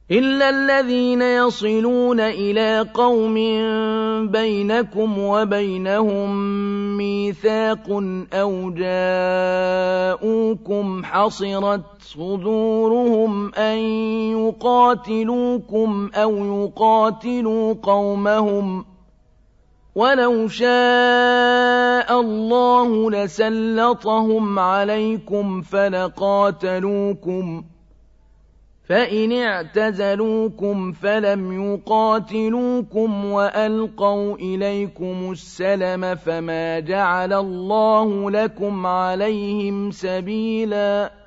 إلا الذين يصلون إلى قوم بينكم وبينهم ميثاق أو جاءوكم حصرت صدورهم أن يقاتلوكم أو يقاتلوا قومهم ولو شاء الله لسلطهم عليكم فلقاتلوكم فإن اعتزلوكم فلم يقاتلوكم وألقوا إليكم السلم فما جعل الله لكم عليهم سبيلا